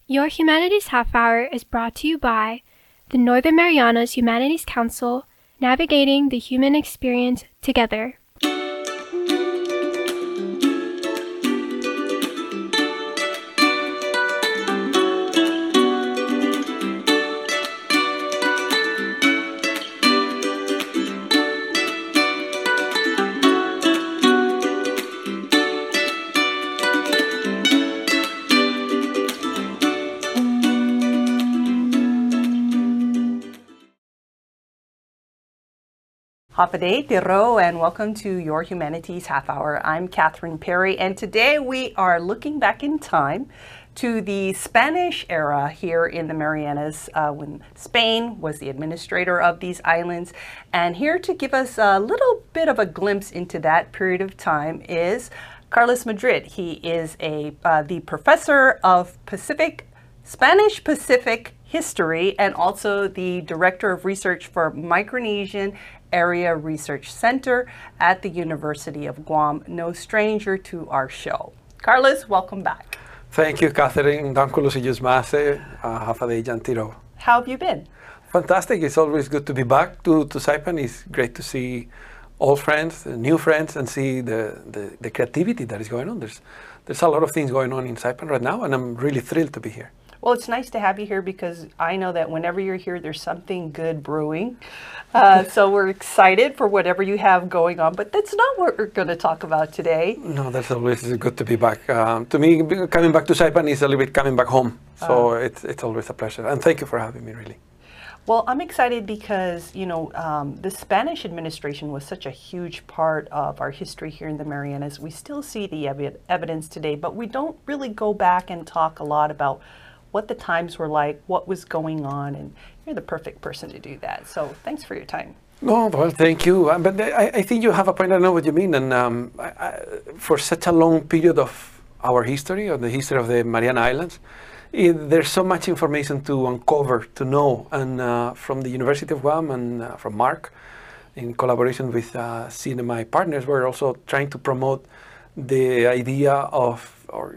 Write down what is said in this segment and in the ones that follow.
Your Humanities Half Hour is brought to you by the Northern Marianas Humanities Council, navigating the human experience together. Hapade Tiro, and welcome to Your Humanities Half Hour. I'm Catherine Perry, and today we are looking back in time to the Spanish era here in the Marianas when Spain was the administrator of these islands. And here to give us a little bit of a glimpse into that period of time is Carlos Madrid. He is the professor of Spanish Pacific History and also the Director of Research for Micronesian Area Research Center at the University of Guam. No stranger to our show. Carlos, welcome back. Thank you, Catherine. Dankulos Ijusmase, Hafade Jantiro. How have you been? Fantastic. It's always good to be back to Saipan. It's great to see old friends, new friends, and see the creativity that is going on. There's a lot of things going on in Saipan right now, and I'm really thrilled to be here. Well, it's nice to have you here because I know that whenever you're here, there's something good brewing. So we're excited for whatever you have going on, but that's not what we're going to talk about today. No, that's always good to be back. To me, coming back to Saipan is a little bit coming back home. So it's always a pleasure. And thank you for having me, really. Well, I'm excited because, the Spanish administration was such a huge part of our history here in the Marianas. We still see the evidence today, but we don't really go back and talk a lot about what the times were like, what was going on, and you're the perfect person to do that. So thanks for your time. No, well, thank you. But I think you have a point. I know what you mean. And for such a long period of our history, or the history of the Mariana Islands, there's so much information to uncover, to know. And from the University of Guam and from Mark, in collaboration with CNMI partners, we're also trying to promote the idea of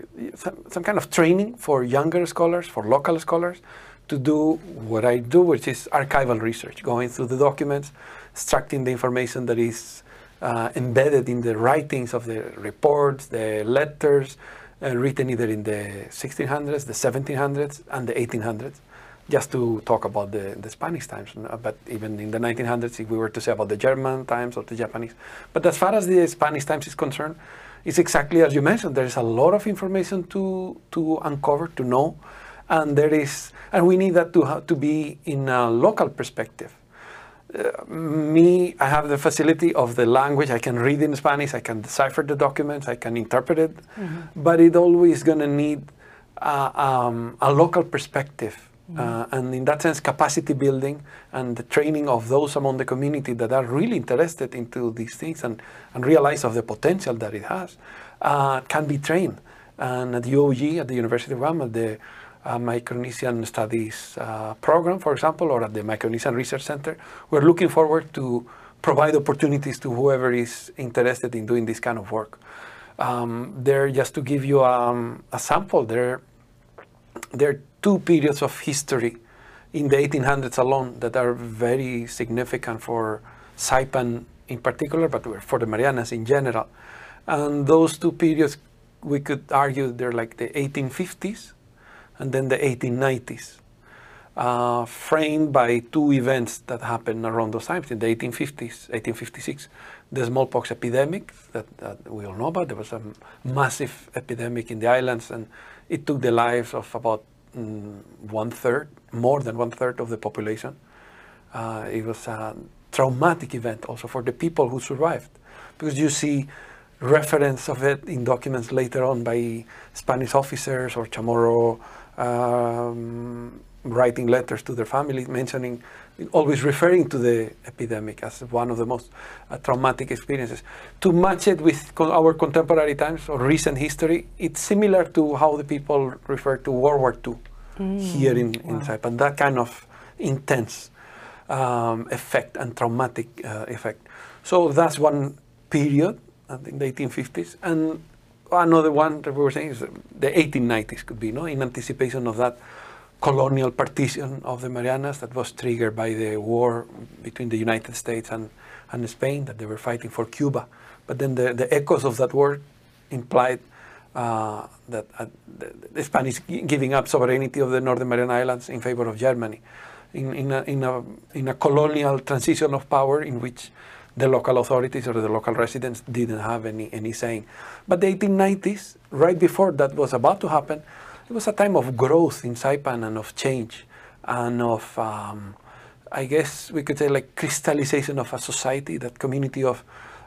some kind of training for younger scholars, for local scholars, to do what I do, which is archival research, going through the documents, extracting the information that is embedded in the writings of the reports, the letters, written either in the 1600s, the 1700s, and the 1800s, just to talk about the Spanish times, but even in the 1900s, if we were to say about the German times or the Japanese. But as far as the Spanish times is concerned, it's exactly as you mentioned. There is a lot of information to uncover, to know, and we need that to be in a local perspective. I have the facility of the language. I can read in Spanish. I can decipher the documents. I can interpret it, but it always going to need a local perspective. And in that sense, capacity building and the training of those among the community that are really interested into these things and realize of the potential that it has can be trained. And at UOG, at the University of Guam, at the Micronesian Studies program, for example, or at the Micronesian Research Center, we're looking forward to provide opportunities to whoever is interested in doing this kind of work. Just to give you a sample, there are two periods of history in the 1800s alone that are very significant for Saipan in particular, but for the Marianas in general. And those two periods, we could argue they're like the 1850s and then the 1890s, framed by two events that happened around those times. In the 1850s, 1856, the smallpox epidemic that we all know about. There was a massive epidemic in the islands, and it took the lives of about more than one third of the population. It was a traumatic event also for the people who survived, because you see reference of it in documents later on by Spanish officers or Chamorro writing letters to their family, always referring to the epidemic as one of the most traumatic experiences. To match it with our contemporary times or recent history, it's similar to how the people refer to World War II here in Saipan, that kind of intense effect and traumatic effect. So that's one period, I think the 1850s. And another one that we were saying is the 1890s could be, no, in anticipation of that colonial partition of the Marianas that was triggered by the war between the United States and Spain, that they were fighting for Cuba. But then the echoes of that war implied that the Spanish giving up sovereignty of the Northern Mariana Islands in favor of Germany, in a colonial transition of power in which the local authorities or the local residents didn't have any saying. But the 1890s, right before that was about to happen, it was a time of growth in Saipan and of change and of, I guess we could say, like crystallization of a society, that community of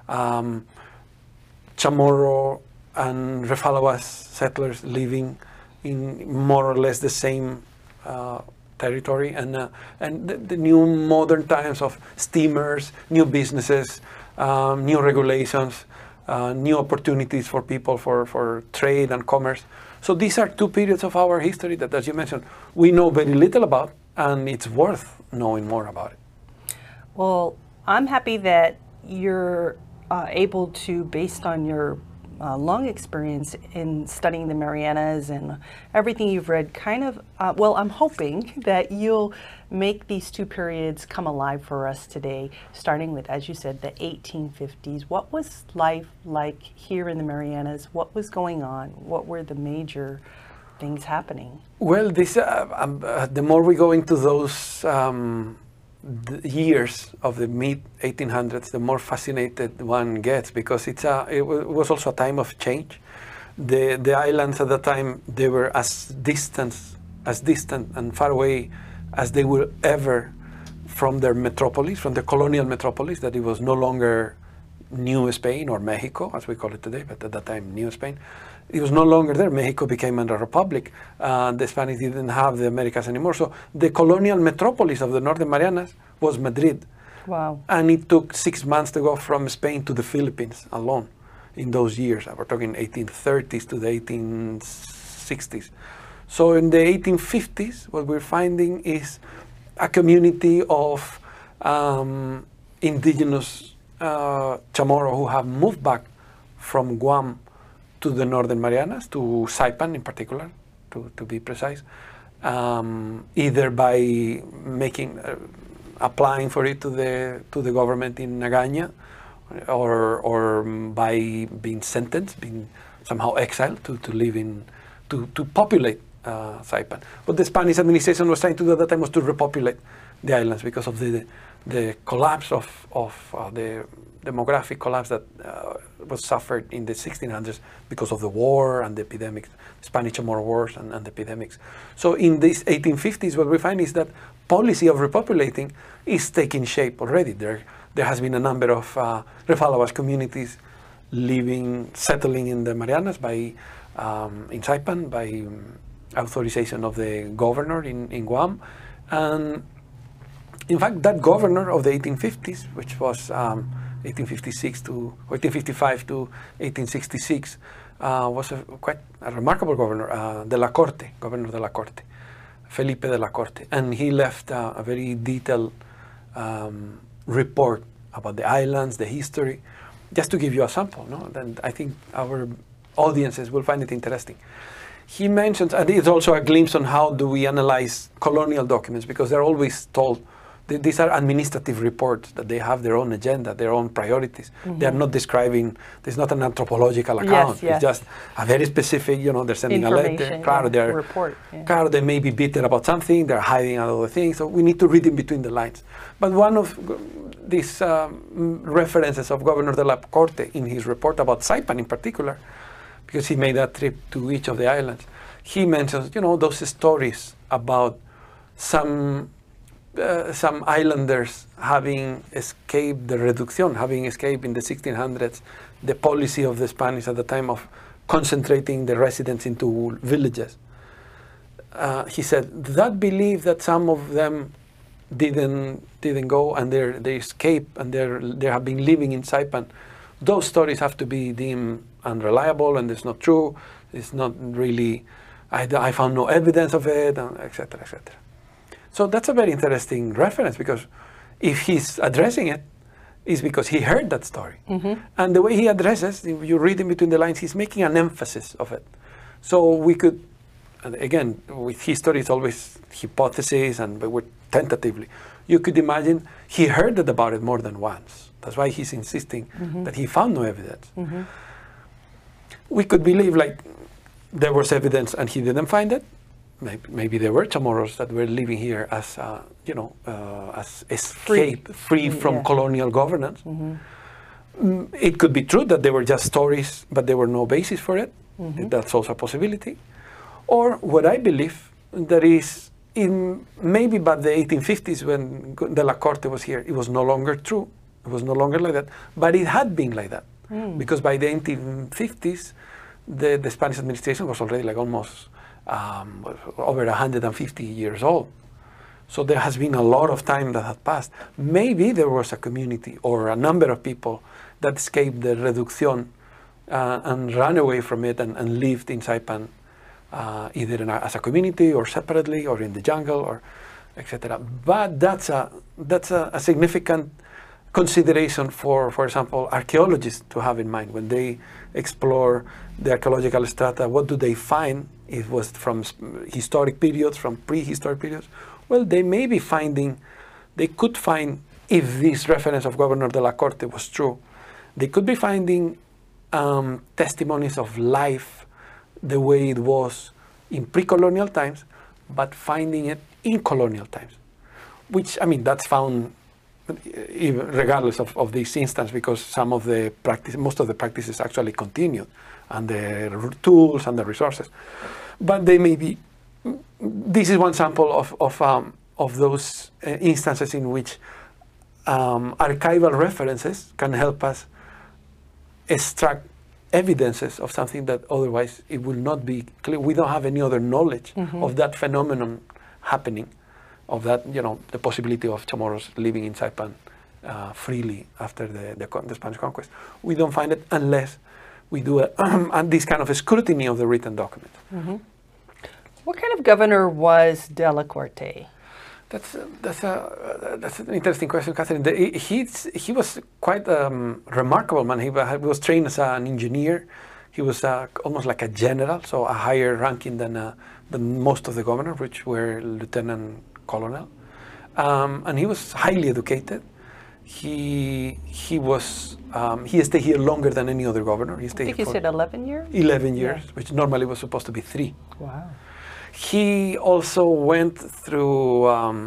Chamorro and Refalawas settlers living in more or less the same territory, and the new modern times of steamers, new businesses, new regulations, new opportunities for people for trade and commerce. So these are two periods of our history that, as you mentioned, we know very little about, and it's worth knowing more about it. Well, I'm happy that you're able to, based on your long experience in studying the Marianas and everything you've read, kind of, well, I'm hoping that you'll make these two periods come alive for us today, starting with, as you said, the 1850s. What was life like here in the Marianas? What was going on? What were the major things happening? Well, this, the more we go into those the years of the mid-1800s, the more fascinated one gets, because it was also a time of change. The islands at that time, they were as distant and far away as they were ever from their metropolis, from the colonial metropolis, that it was no longer New Spain or Mexico, as we call it today, but at that time, New Spain. It was no longer there. Mexico became a republic. The Spanish didn't have the Americas anymore. So the colonial metropolis of the Northern Marianas was Madrid. Wow. And it took 6 months to go from Spain to the Philippines alone in those years. We're talking 1830s to the 1860s. So in the 1850s, what we're finding is a community of indigenous Chamorro who have moved back from Guam to the Northern Marianas, to Saipan in particular, to be precise, either by applying for it to the government in Nagaña, or by being sentenced, being somehow exiled to live to populate Saipan. What the Spanish administration was trying to do at that time was to repopulate the islands because of the collapse of the demographic collapse that was suffered in the 1600s because of the war and the epidemics, Spanish Chamorro Wars and the epidemics. So in these 1850s, what we find is that policy of repopulating is taking shape already. There has been a number of Refalawas communities settling in the Marianas in Saipan by authorization of the governor in Guam. And in fact, that governor of the 1850s, which was 1855 to 1866, was quite a remarkable governor, Governor de la Corte, Felipe de la Corte. And he left a very detailed report about the islands, the history, just to give you a sample. No? Then I think our audiences will find it interesting. He mentions, and it's also a glimpse on how do we analyze colonial documents, because they're always told, these are administrative reports, that they have their own agenda, their own priorities. Mm-hmm. They're not describing, there's not an anthropological account. Yes, yes. It's just a very specific, they're sending a letter. Claro, report. Yeah. Claro, they may be bitter about something, they're hiding other things, so we need to read in between the lines. But one of these references of Governor de la Corte in his report about Saipan in particular, because he made that trip to each of the islands, he mentions, those stories about some islanders having escaped the reducción, having escaped in the 1600s the policy of the Spanish at the time of concentrating the residents into villages. He said that belief that some of them didn't go and they escaped and they have been living in Saipan, those stories have to be deemed unreliable and it's not true. It's not really. I found no evidence of it, etc., etc. So that's a very interesting reference, because if he's addressing it, is because he heard that story. And the way he addresses, if you read in between the lines, he's making an emphasis of it. So we could, and again, with history, it's always hypothesis, but we're tentatively. You could imagine he heard about it more than once. That's why he's insisting that he found no evidence. We could believe like there was evidence and he didn't find it. Maybe there were Chamorros that were living here as, as escape, free from colonial governance. It could be true that they were just stories, but there were no basis for it. That's also a possibility. Or what I believe, that is, in maybe by the 1850s when De la Corte was here, it was no longer true. It was no longer like that, but it had been like that. Because by the 1850s, the Spanish administration was already like almost over 150 years old. So there has been a lot of time that had passed. Maybe there was a community or a number of people that escaped the reducción and ran away from it and lived in Saipan, either as a community or separately or in the jungle or etc. But that's a significant consideration for example, archaeologists to have in mind when they explore the archaeological strata. What do they find? It was from historic periods, from prehistoric periods. Well, they may be finding, they could find, if this reference of Governor de la Corte was true, they could be finding testimonies of life the way it was in pre-colonial times, but finding it in colonial times. Which, I mean, that's found even regardless of this instance, because some of the practice, most of the practices actually continued, and the tools and the resources. But they may be, this is one sample of those instances in which archival references can help us extract evidences of something that otherwise it will not be clear. We don't have any other knowledge of that phenomenon happening, of that, you know, the possibility of Chamorros living in Saipan freely after the Spanish conquest. We don't find it unless we do this kind of scrutiny of the written documents. What kind of governor was De la Corte? That's an interesting question, Catherine. He was quite a remarkable man. He was trained as an engineer. He was almost like a general, so a higher ranking than most of the governors, which were lieutenant colonel. And he was highly educated. He stayed here longer than any other governor. He stayed I think you said 11 years? 11 years, which normally was supposed to be 3. Wow. He also went through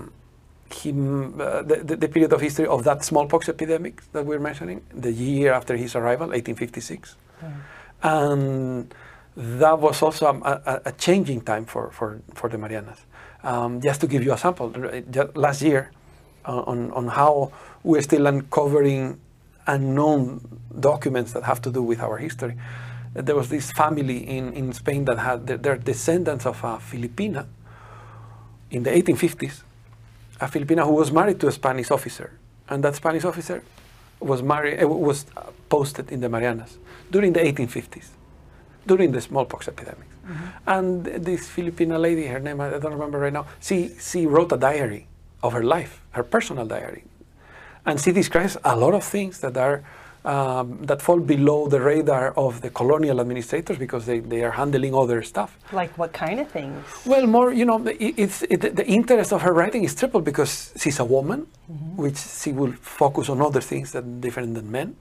the period of history of that smallpox epidemic that we're mentioning, the year after his arrival, 1856. And that was also a changing time for the Marianas. Just to give you a sample, last year, on how we're still uncovering unknown documents that have to do with our history. There was this family in Spain that had, they're descendants of a Filipina in the 1850s, a Filipina who was married to a Spanish officer. And that Spanish officer was posted in the Marianas during the 1850s, during the smallpox epidemic. And this Filipina lady, her name, I don't remember right now, she wrote a diary of her life, her personal diary. And she describes a lot of things that are that fall below the radar of the colonial administrators because they are handling other stuff. Like what kind of things? Well, more, you know, the interest of her writing is triple because she's a woman, which she will focus on other things that are different than men.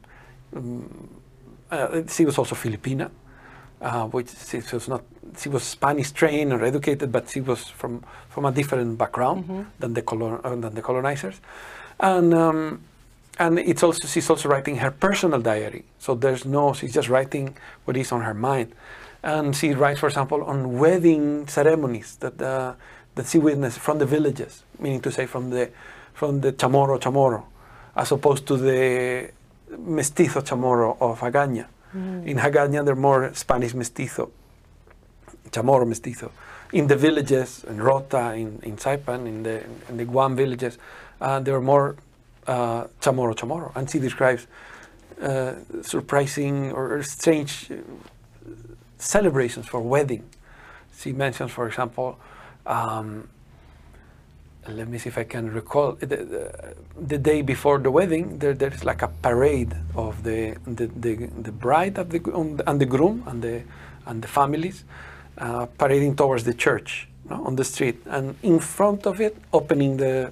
She was also Filipina, which she was Spanish trained or educated, but she was from a different background than the colonizers. And she's also writing her personal diary. So she's just writing what is on her mind. And she writes, for example, on wedding ceremonies that she witnessed from the villages, meaning to say from the Chamorro, as opposed to the mestizo Chamorro of Agaña. In Agaña, they're more Spanish mestizo, Chamorro mestizo. In the villages, in Rota, in Saipan, in the Guam villages, there are more Chamorro. And she describes surprising or strange celebrations for wedding. She mentions, for example, let me see if I can recall, the day before the wedding, there's like a parade of the bride of and the groom and the families parading towards the church, no, on the street, and in front of it, opening the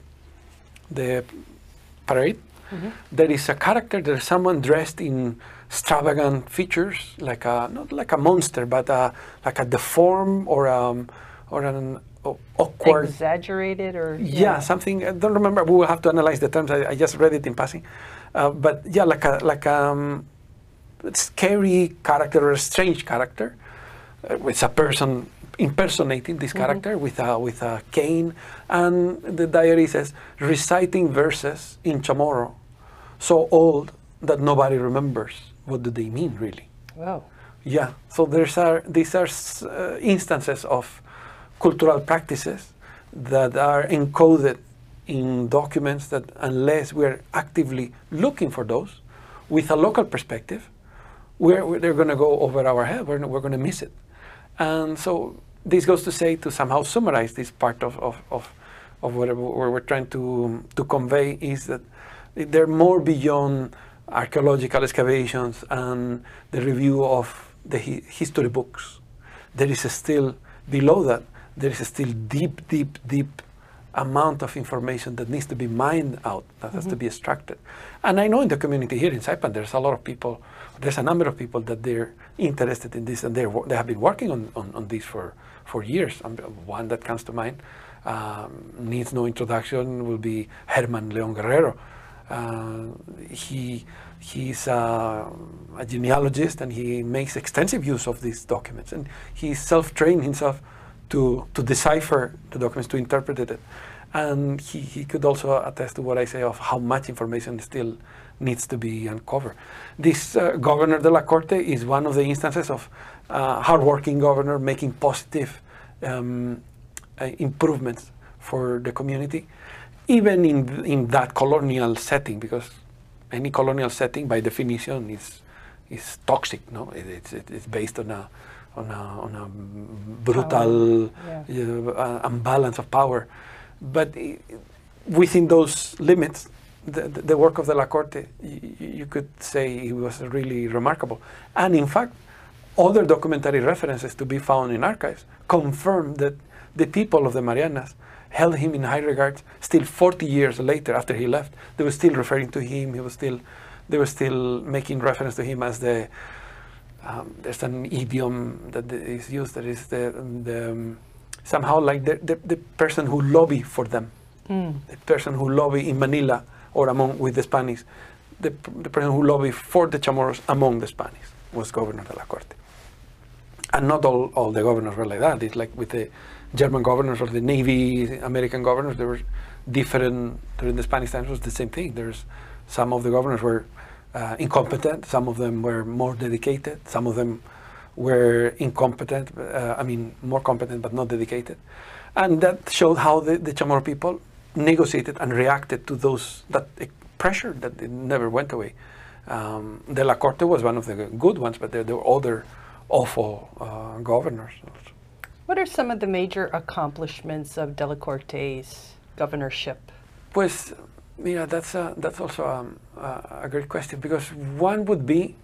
parade, there is a character. There's someone dressed in extravagant features, like not like a monster, but like a deformed or an awkward, exaggerated, or yeah, something. I don't remember. We will have to analyze the terms. I just read it in passing, but yeah, like a scary character or a strange character, with a person impersonating this character with a cane, and the diary says reciting verses in Chamorro, so old that nobody remembers. What do they mean, really? Wow. Yeah. So these are instances of cultural practices that are encoded in documents that, unless we're actively looking for those with a local perspective, they're going to go over our head. We're going to miss it. And so this goes to say, to somehow summarize this part of what we're trying to convey, is that they're more beyond archaeological excavations and the review of the history books. There is still, below that, there is still deep amount of information that needs to be mined out, that has to be extracted. And I know in the community here in Saipan, there's a lot of people, there's a number of people that they're interested in this, and they have been working on this for years. One that comes to mind, needs no introduction, will be Herman Leon Guerrero. He's a genealogist, and he makes extensive use of these documents, and he self-trained himself to decipher the documents, to interpret it. And he could also attest to what I say of how much information still needs to be uncovered. This Governor de la Corte is one of the instances of hardworking governor making positive improvements for the community, even in that colonial setting, because any colonial setting by definition is toxic. No, it's based on a brutal imbalance of power. But within those limits, the work of de la Corte, you could say it was really remarkable. And in fact, other documentary references to be found in archives confirm that the people of the Marianas held him in high regard still 40 years later after he left. They were still referring to him. They were still making reference to him as the, there's an idiom that is used that is somehow like the person who lobby for them, the person who lobby in Manila or with the Spanish, the person who lobby for the Chamorros among the Spanish was Governor de la Corte. And not all the governors were like that. It's like with the German governors or the Navy American governors, they were different. During the Spanish times, it was the same thing. Some of the governors were incompetent, some of them were more dedicated, some of them were incompetent, more competent but not dedicated. And that showed how the Chamorro people negotiated and reacted to that pressure that it never went away. De la Corte was one of the good ones, but there were other awful governors. What are some of the major accomplishments of de la Corte's governorship? Pues, mira, that's also a great question, because one would be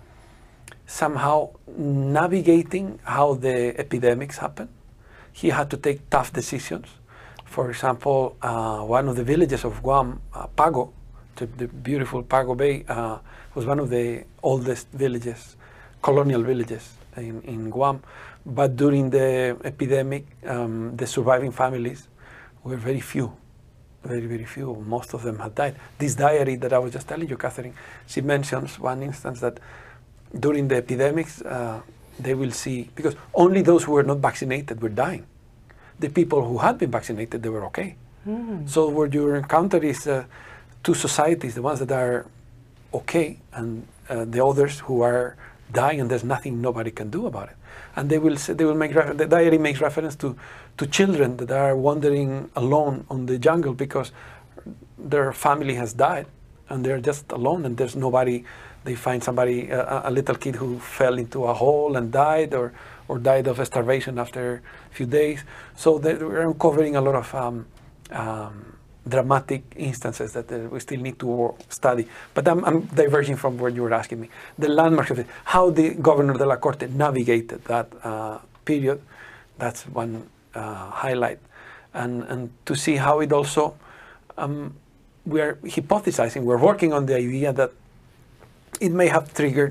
somehow navigating how the epidemics happen. He had to take tough decisions. For example, one of the villages of Guam, Pago, the beautiful Pago Bay, was one of the oldest villages, colonial villages in Guam. But during the epidemic, the surviving families were very few, very few. Most of them had died. This diary that I was just telling you, Catherine, she mentions one instance that during the epidemics, they will see, because only those who were not vaccinated were dying. The people who had been vaccinated, they were okay. So what you encounter is two societies, the ones that are okay and the others who are dying, and there's nothing nobody can do about it. And they will make the diary makes reference to children that are wandering alone on the jungle because their family has died and they're just alone, and there's nobody. They find somebody, a little kid who fell into a hole and died, or died of starvation after a few days. So we're uncovering a lot of dramatic instances that we still need to study. But I'm diverging from what you were asking me. The landmarks of it, how the governor de la Corte navigated that period, that's one highlight. And to see how it also, we're hypothesizing, we're working on the idea that it may have triggered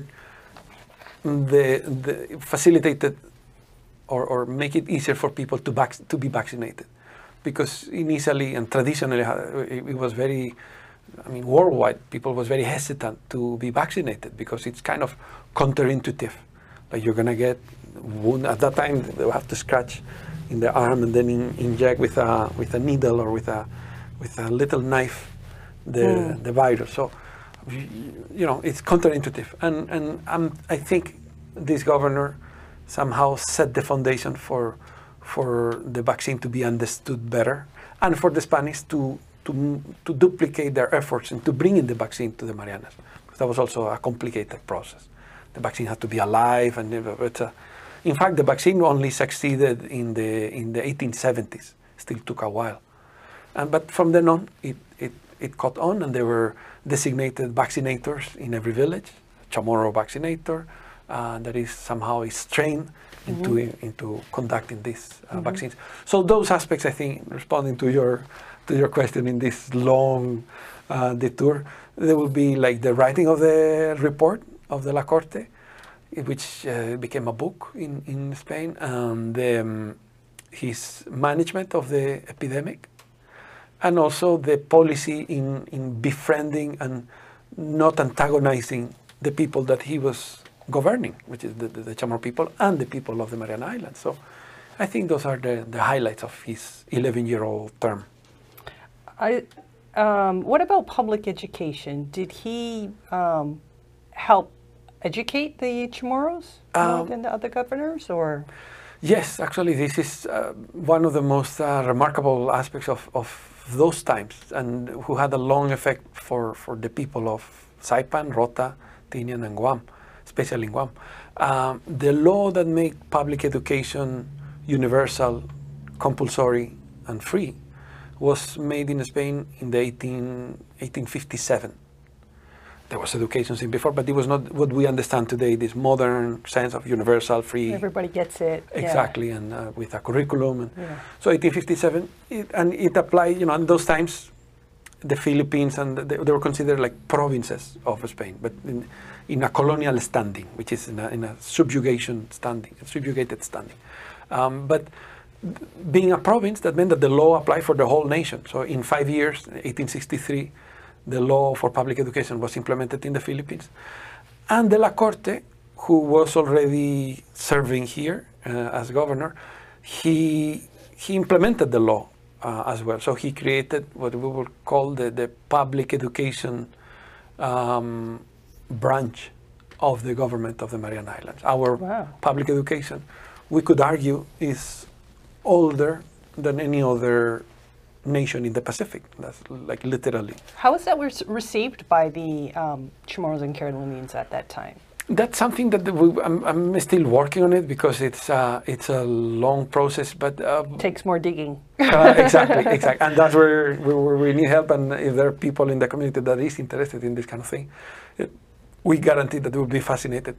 the facilitated or make it easier for people to be vaccinated. Because initially and traditionally it was very, worldwide, people was very hesitant to be vaccinated because it's kind of counterintuitive. Like you're gonna get wound. At that time, they would have to scratch in the arm and then inject with a needle or with a little knife the virus. So, it's counterintuitive. And I think this governor somehow set the foundation for the vaccine to be understood better, and for the Spanish to duplicate their efforts and to bring in the vaccine to the Marianas. Because that was also a complicated process. The vaccine had to be alive, and in fact, the vaccine only succeeded in the 1870s. Still took a while, but from then on, it caught on, and there were designated vaccinators in every village. Chamorro vaccinator that is somehow trained into conducting these vaccines. So those aspects, I think, responding to your question in this long detour, there will be like the writing of the report of the La Corte, which became a book in Spain, and his management of the epidemic, and also the policy in befriending and not antagonizing the people that he was governing, which is the Chamorro people and the people of the Mariana Islands. So I think those are the highlights of his 11-year-old term. What about public education? Did he help educate the Chamorros more than the other governors, or? Yes, actually, this is one of the most remarkable aspects of those times, and who had a long effect for the people of Saipan, Rota, Tinian, and Guam, especially in Guam. The law that made public education universal, compulsory, and free was made in Spain in the 1857. There was education since before, but it was not what we understand today, this modern sense of universal, free. Everybody gets it. Exactly, and with a curriculum. And so 1857, it applied, in those times, the Philippines, and they were considered like provinces of Spain, but in a colonial standing, which is in a subjugated standing. But being a province, that meant that the law applied for the whole nation. So in 5 years, 1863, the law for public education was implemented in the Philippines. And de la Corte, who was already serving here as governor, he implemented the law as well. So he created what we would call the public education branch of the government of the Mariana Islands. Our public education, we could argue, is older than any other nation in the Pacific. That's like literally. How was that received by the Chamorros and Carolinians at that time? That's something that I'm still working on it, because it's a long process, but takes more digging. Exactly, and that's where we need help. And if there are people in the community that is interested in this kind of thing, we guarantee that they will be fascinated.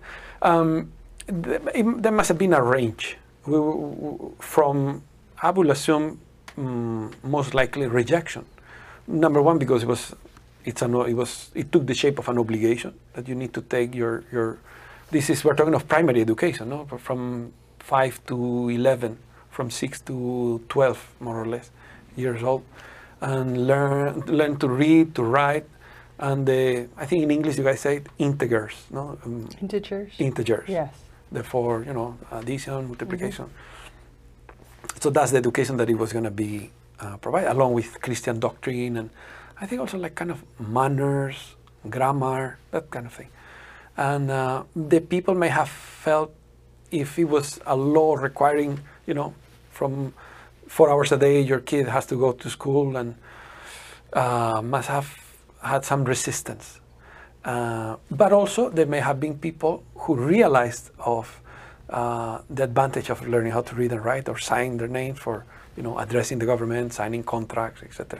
There must have been a range from, I will assume, most likely rejection. Number one, because it took the shape of an obligation that you need to take your we're talking of primary education, no? From 5 to 11, from 6 to 12, more or less, years old, and learn to read, to write, and I think in English you guys say integers, no? Integers. Yes. Therefore, addition, multiplication. So that's the education that it was going to be provided, along with Christian doctrine, and I think also like kind of manners, grammar, that kind of thing. And the people may have felt, if it was a law requiring, from 4 hours a day, your kid has to go to school, and must have had some resistance. But also there may have been people who realized of the advantage of learning how to read and write, or sign their names for, addressing the government, signing contracts, etc.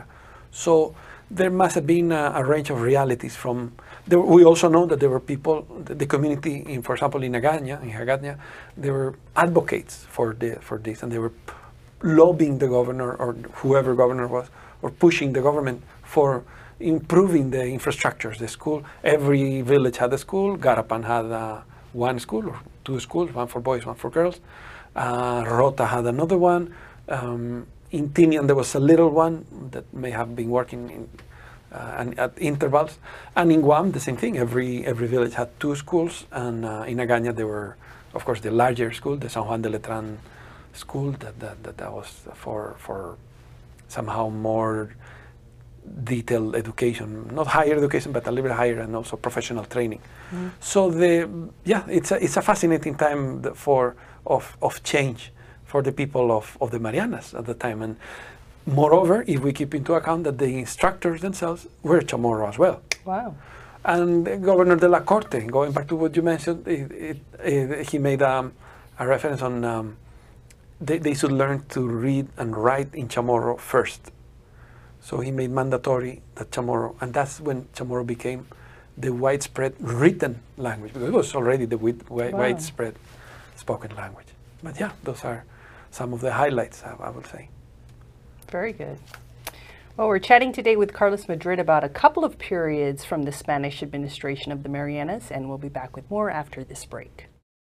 So there must have been a range of realities from. We also know that there were people, the community, for example, in Hagåtña, they were advocates for this, and they were lobbying the governor or whoever governor was, or pushing the government for improving the infrastructures, the school. Every village had a school. Garapan had one school or two schools, one for boys, one for girls. Rota had another one. In Tinian there was a little one that may have been working in, and at intervals. And in Guam, the same thing. Every village had two schools, and in Agaña there were, of course, the larger school, the San Juan de Letran school, that was for somehow more detailed education, not higher education, but a little bit higher, and also professional training. So it's a fascinating time of change for the people of the Marianas at the time. And moreover, if we keep into account that the instructors themselves were Chamorro as well. Wow. And Governor de la Corte, going back to what you mentioned, he made a reference on they should learn to read and write in Chamorro first. So he made mandatory that Chamorro, and that's when Chamorro became the widespread written language, because it was already the widespread spoken language. But yeah, those are some of the highlights, I would say. Very good. Well, we're chatting today with Carlos Madrid about a couple of periods from the Spanish administration of the Marianas, and we'll be back with more after this break.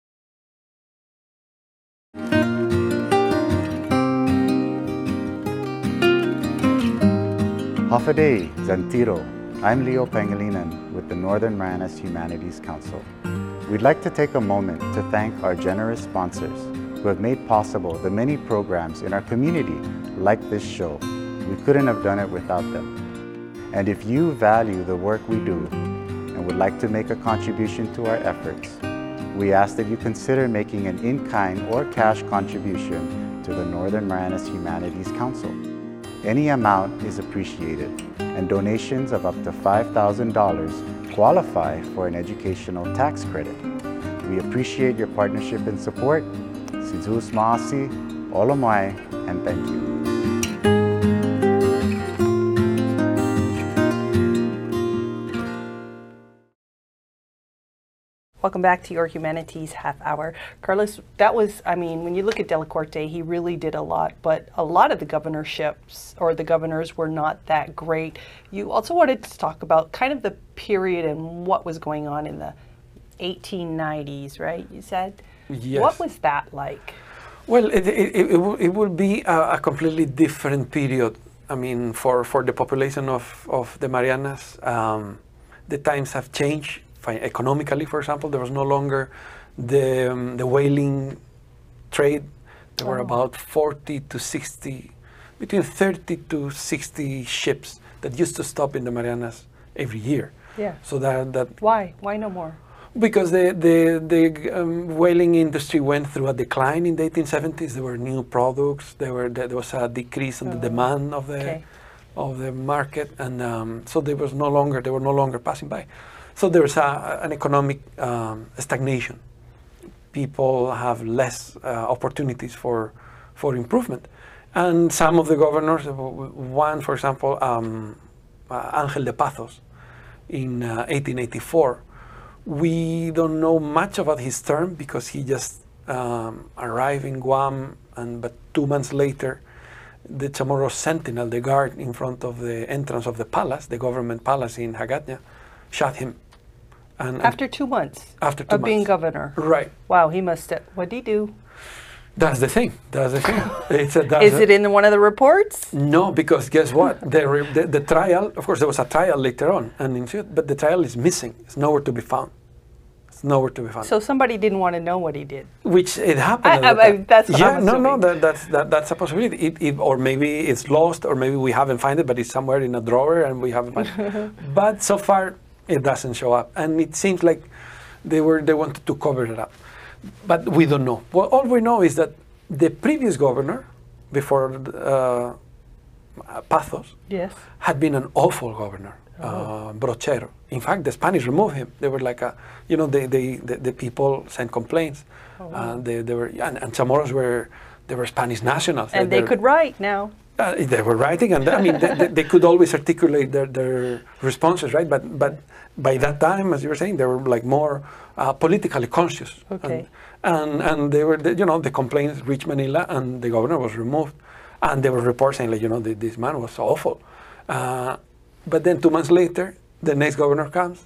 Hafaday, Zantiro. I'm Leo Pangilinan with the Northern Marianas Humanities Council. We'd like to take a moment to thank our generous sponsors who have made possible the many programs in our community like this show. We couldn't have done it without them. And if you value the work we do and would like to make a contribution to our efforts, we ask that you consider making an in-kind or cash contribution to the Northern Marianas Humanities Council. Any amount is appreciated, and donations of up to $5,000 qualify for an educational tax credit. We appreciate your partnership and support. Sidzus Maasi, Olomai, and thank you. Welcome back to Your Humanities Half Hour. Carlos, that was, I mean, when you look at De La Corte, he really did a lot, but a lot of the governorships or the governors were not that great. You also wanted to talk about kind of the period and what was going on in the 1890s, right? You said? Yes. What was that like? Well, it will be a completely different period. I mean, for the population of the Marianas, the times have changed. Economically, for example, there was no longer the whaling trade. There were about 40 to 60, between 30 to 60 ships that used to stop in the Marianas every year. Yeah. So that Why no more? Because the whaling industry went through a decline in the 1870s. There were new products. There was a decrease in the demand of the market, and so they were no longer passing by. So there's an economic stagnation. People have less opportunities for improvement. And some of the governors, one, for example, Ángel de Pazos in 1884, we don't know much about his term because he just arrived in Guam, but 2 months later, the Chamorro Sentinel, the guard in front of the entrance of the palace, the government palace in Hagåtña, shot him. After 2 months of being governor. Right. Wow, he must have, what did he do? That's the thing. Is it in one of the reports? No, because guess what? The trial, of course, there was a trial later on, but the trial is missing. It's nowhere to be found. So somebody didn't want to know what he did. Which it happened. That's what I'm assuming. That's a possibility. Or maybe it's lost, or maybe we haven't found it, but it's somewhere in a drawer and we haven't found it. But so far, it doesn't show up, and it seems like they wanted to cover it up, but we don't know. Well, all we know is that the previous governor, before Pazos, yes, had been an awful governor, Brochero. In fact, the Spanish removed him. They were like the people sent complaints. They were, and Chamorros were Spanish nationals, and they could write now. They were writing, and I mean, they could always articulate their responses, right? But by that time, as you were saying, they were like more politically conscious. Okay. And they were, the complaints reached Manila, and the governor was removed. And there were reports saying, like, this man was awful. But then 2 months later, the next governor comes,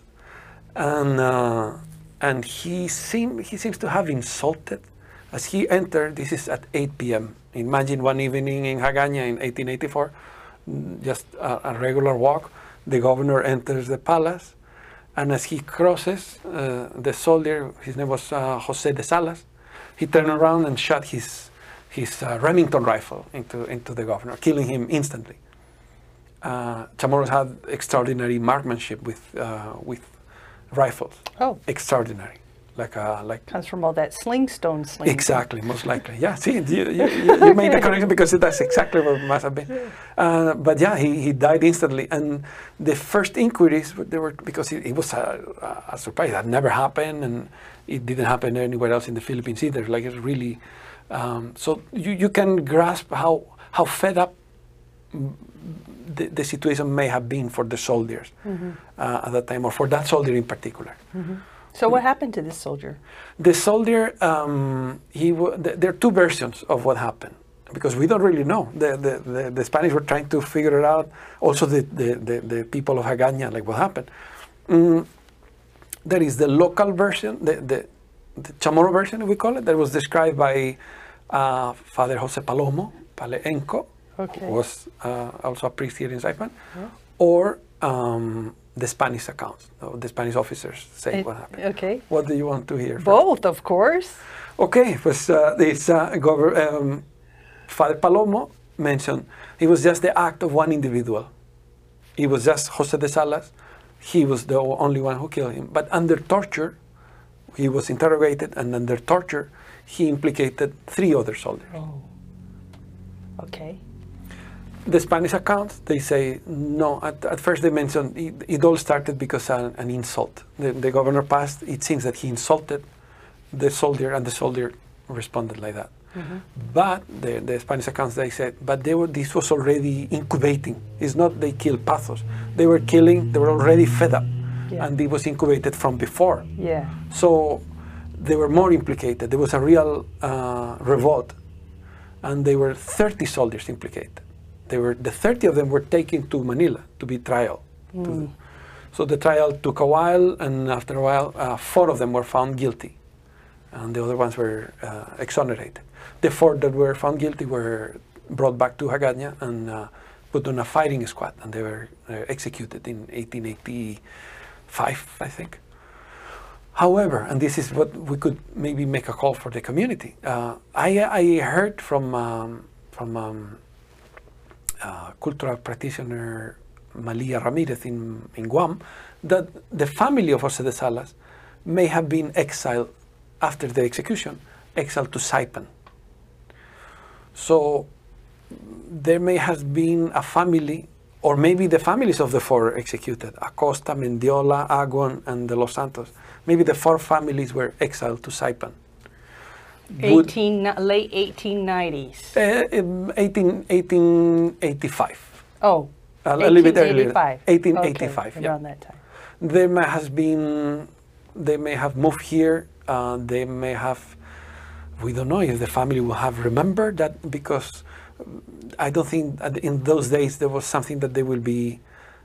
and he seems to have insulted. As he entered, this is at 8 p.m. Imagine one evening in Hagaña in 1884, just a regular walk. The governor enters the palace, and as he crosses, the soldier, his name was Jose de Salas, he turned around and shot his Remington rifle into the governor, killing him instantly. Chamorros had extraordinary marksmanship with rifles. Oh. Extraordinary. Comes from all that slingstone sling. Exactly, most likely. Yeah, see, you made the connection because that's exactly what it must have been. But yeah, he died instantly. And the first inquiries, they were because it was a surprise. That never happened, and it didn't happen anywhere else in the Philippines either. Like, it's really, so you can grasp how fed up the situation may have been for the soldiers at that time, or for that soldier in particular. So what happened to this soldier? The soldier, there are two versions of what happened, because we don't really know. The Spanish were trying to figure it out. Also, the people of Hagaña, like, what happened. There is the local version, the Chamorro version, we call it, that was described by Father Jose Palomo, Paleenco, who was also a priest here in Saipan, or the Spanish accounts, the Spanish officers say what happened. Okay. What do you want to hear? Both, of course. Okay, pues Father Palomo mentioned it was just the act of one individual. It was just Jose de Salas. He was the only one who killed him. But under torture, he was interrogated, and under torture, he implicated 3 other soldiers. Oh. Okay. The Spanish accounts, they say, no, at first they mentioned it all started because an insult. The governor passed, it seems that he insulted the soldier, and the soldier responded like that. But the Spanish accounts, they said, but this was already incubating. It's not they killed Pazos. They were already fed up, and it was incubated from before. Yeah. So they were more implicated. There was a real revolt, and there were 30 soldiers implicated. The 30 of them were taken to Manila to be trial. So the trial took a while, and after a while, 4 of them were found guilty, and the other ones were exonerated. The 4 that were found guilty were brought back to Hagaña and put on a firing squad, and they were executed in 1885, I think. However, and this is what we could maybe make a call for the community. I heard from cultural practitioner Malia Ramirez in Guam that the family of Jose de Salas may have been exiled after the execution, exiled to Saipan. So there may have been a family, or maybe the families of the 4 executed, Acosta, Mendiola, Agon, and de los Santos. Maybe the 4 families were exiled to Saipan. Late 1890s. 1885. Oh, a little bit earlier. 1885. Okay, around that time. They may have moved here. They may have, we don't know if the family will have remembered that, because I don't think in those days there was something that they will be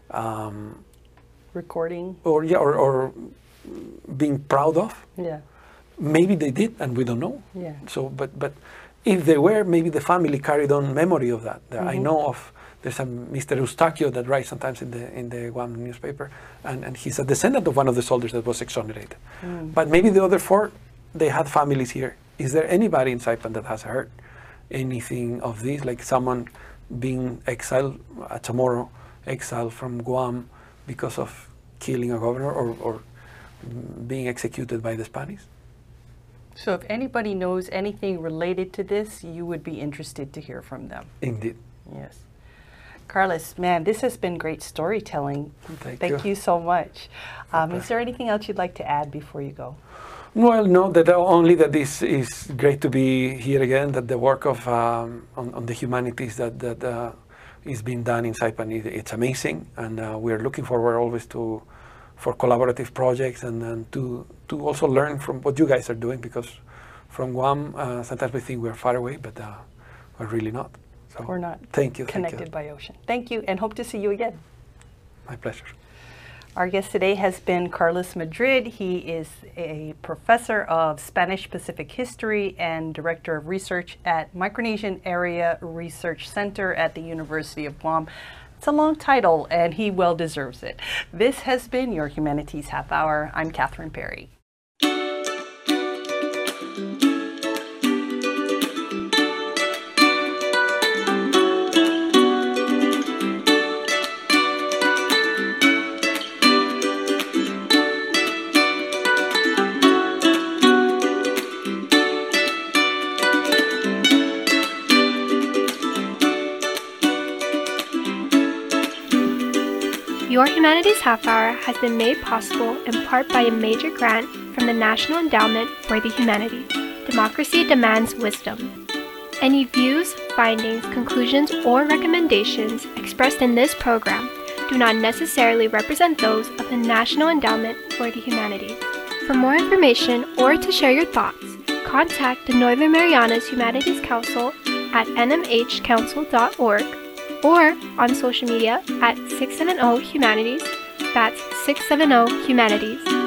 recording or being proud of. Yeah. Maybe they did, and we don't know. Yeah. So, but if they were, maybe the family carried on memory of that. I know of, there's a Mr. Eustaquio that writes sometimes in the Guam newspaper, and he's a descendant of one of the soldiers that was exonerated. But maybe the other 4, they had families here. Is there anybody in Saipan that has heard anything of this, like someone being exiled, a Chamorro, exiled from Guam because of killing a governor or being executed by the Spanish? So if anybody knows anything related to this, you would be interested to hear from them. Indeed. Yes. Carlos, man, this has been great storytelling. Thank you so much. Is there anything else you'd like to add before you go? Well, no, that only that this is great to be here again, that the work of on the humanities that is being done in Saipan, it's amazing, and we're looking forward always for collaborative projects and to also learn from what you guys are doing, because from Guam, sometimes we think we're far away, but we're really not. So We're not thank you. connected by ocean. Thank you, and hope to see you again. My pleasure. Our guest today has been Carlos Madrid. He is a professor of Spanish Pacific History and Director of Research at Micronesian Area Research Center at the University of Guam. It's a long title, and he well deserves it. This has been your Humanities Half Hour. I'm Catherine Perry. Your Humanities Half Hour has been made possible in part by a major grant from the National Endowment for the Humanities. Democracy demands wisdom. Any views, findings, conclusions, or recommendations expressed in this program do not necessarily represent those of the National Endowment for the Humanities. For more information or to share your thoughts, contact the Northern Marianas Humanities Council at nmhcouncil.org or on social media at 670 Humanities. That's 670 Humanities.